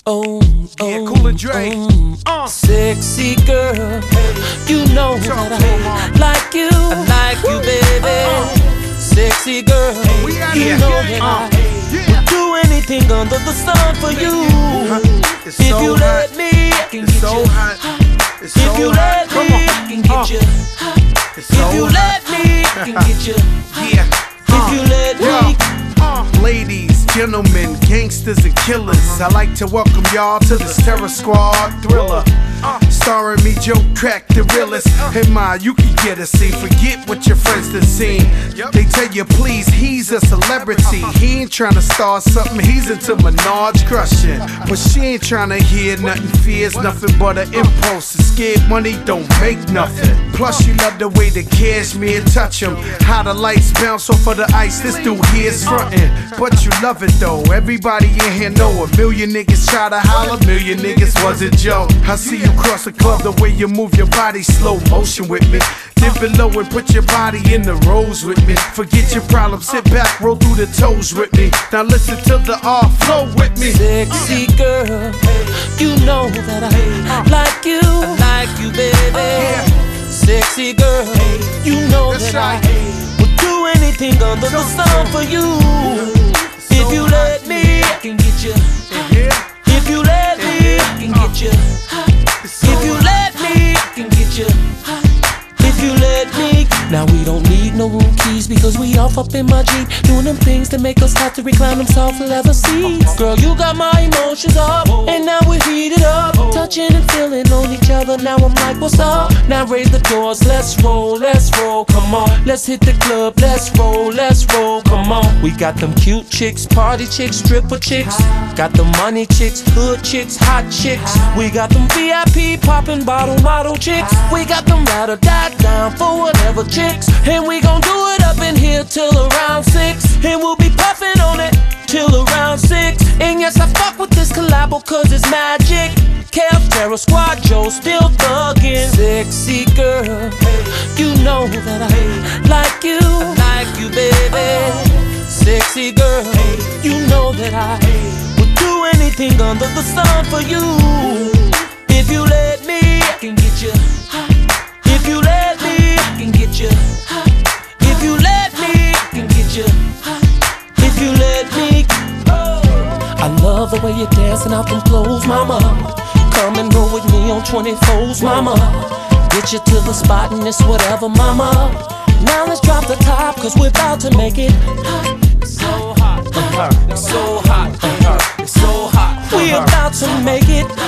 Oh, yeah, Cool and Dre. Sexy girl, you know that I like you. I like you, baby. Sexy girl, you know that I would do anything under the sun for you. If you let me, I can get you. If you let me, I can get you. If you let me, I can get you. If you let me. Ladies, gentlemen, gangsters and killers, I like to welcome y'all to this Terror Squad thriller. Starring me, Joe Crack, the realest. Hey ma, you can get a scene, forget what your friends done seen. They tell you please, he's a celebrity. He ain't tryna start something, he's into Minaj crushing. But she ain't tryna hear nothing, fears nothing but an impulse. And scared money don't make nothing. Plus she love the way the cashmere touch him. How the lights bounce off of the ice, this dude here's frontin'. But you love it though, everybody in here know a million niggas try to holler, million niggas wasn't Joe. I see you cross the club, the way you move your body, slow motion with me. Dip below and put your body in the rows with me. Forget your problems, sit back, roll through the toes with me. Now listen to the R flow with me. Sexy girl, you know that I like you. I like you, baby. Sexy girl, you know that I would do anything under the sun for you. If you let me, I can get you. If you let me, I can get you. If you let me, I can get you. If you let me. Now we don't need no room keys because we off up in my Jeep, doing them things that make us have to recline them soft leather seats. Girl, you got my emotions up, and now we're heated up, touching and feeling on each other. Now I'm like, what's up? Now raise the doors, let's roll, come on. Let's hit the club, let's roll, come on. We got them cute chicks, party chicks, stripper chicks. Got the money chicks, hood chicks, hot chicks. We got them VIP popping bottle model chicks. We got them ride or die down for whatever chicks. And we gon' do it up in here till around 6. And we'll be puffin' on it till around 6. And yes, I fuck with this collabo cause it's magic. Kev, Terror Squad, Joe still thuggin'. Sexy girl, you know that I like you. I like you, baby. Sexy girl, you know that I would do anything under the sun for you. If you let me, I can get you. If you let me, I can get you. If you let me, I can get you. If you let me. I love the way you're dancing out them clothes, mama. Come and roll with me on 24s, mama. Get you to the spot and it's whatever, mama. Now let's drop the top cause we're about to make it hot. So hot, it's so hot, it's so hot. We're about to make it hot.